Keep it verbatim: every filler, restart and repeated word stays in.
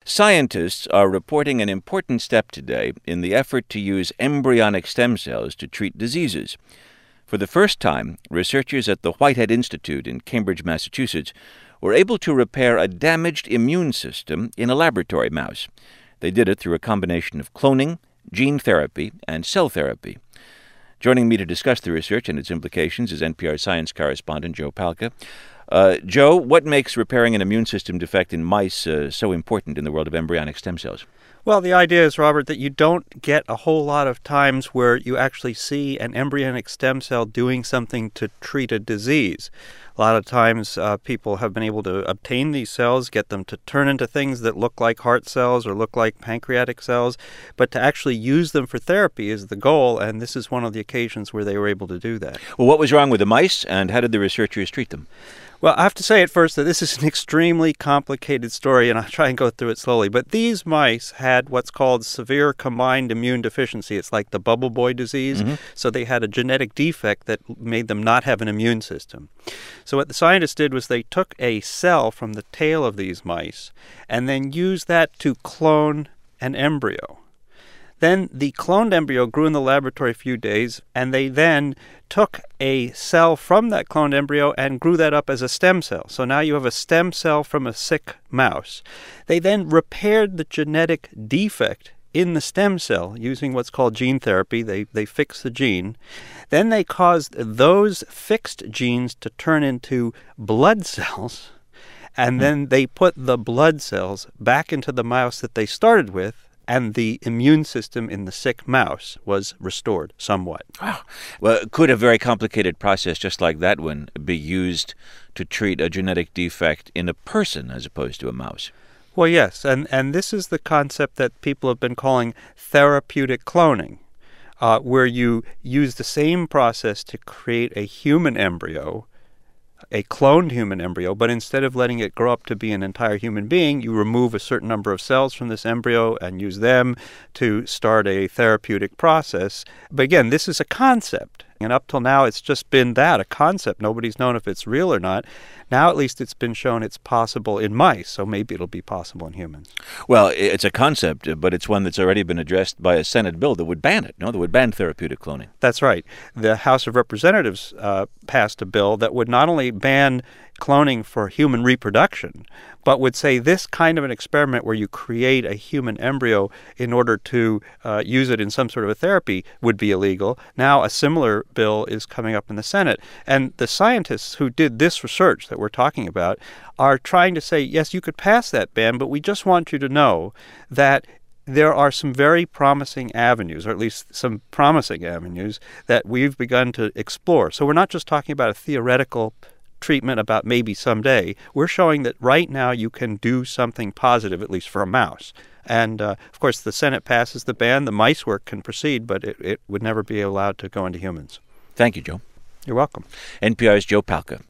Scientists are reporting an important step today in the effort to use embryonic stem cells to treat diseases. For the first time, researchers at the Whitehead Institute in Cambridge, Massachusetts, were able to repair a damaged immune system in a laboratory mouse. They did it through a combination of cloning, gene therapy, and cell therapy. Joining me to discuss the research and its implications is N P R science correspondent Joe Palca. Uh, Joe, what makes repairing an immune system defect in mice uh, so important in the world of embryonic stem cells? Well, the idea is, Robert, that you don't get a whole lot of times where you actually see an embryonic stem cell doing something to treat a disease. A lot of times uh, people have been able to obtain these cells, get them to turn into things that look like heart cells or look like pancreatic cells, but to actually use them for therapy is the goal, and this is one of the occasions where they were able to do that. Well, what was wrong with the mice, and how did the researchers treat them? Well, I have to say at first that this is an extremely complicated story, and I'll try and go through it slowly. But these mice had what's called severe combined immune deficiency. It's like the bubble boy disease. Mm-hmm. So they had a genetic defect that made them not have an immune system. So what the scientists did was they took a cell from the tail of these mice and then used that to clone an embryo. Then the cloned embryo grew in the laboratory a few days, and they then took a cell from that cloned embryo and grew that up as a stem cell. So now you have a stem cell from a sick mouse. They then repaired the genetic defect in the stem cell using what's called gene therapy. They they fixed the gene. Then they caused those fixed genes to turn into blood cells, and then they put the blood cells back into the mouse that they started with, and the immune system in the sick mouse was restored somewhat. Wow. Well, could a very complicated process just like that one be used to treat a genetic defect in a person as opposed to a mouse? Well, yes, and, and this is the concept that people have been calling therapeutic cloning, uh, where you use the same process to create a human embryo, a cloned human embryo, but instead of letting it grow up to be an entire human being, you remove a certain number of cells from this embryo and use them to start a therapeutic process. But again, this is a concept. And up till now, it's just been that, a concept. Nobody's known if it's real or not. Now, at least, it's been shown it's possible in mice, so maybe it'll be possible in humans. Well, it's a concept, but it's one that's already been addressed by a Senate bill that would ban it, no? That would ban therapeutic cloning. That's right. The House of Representatives uh, passed a bill that would not only ban cloning for human reproduction, but would say this kind of an experiment where you create a human embryo in order to uh, use it in some sort of a therapy would be illegal. Now a similar bill is coming up in the Senate. And the scientists who did this research that we're talking about are trying to say, yes, you could pass that ban, but we just want you to know that there are some very promising avenues, or at least some promising avenues, that we've begun to explore. So we're not just talking about a theoretical treatment about maybe someday. We're showing that right now you can do something positive, at least for a mouse. And, uh, of course, the Senate passes the ban. The mice work can proceed, but it, it would never be allowed to go into humans. Thank you, Joe. You're welcome. N P R's Joe Palca.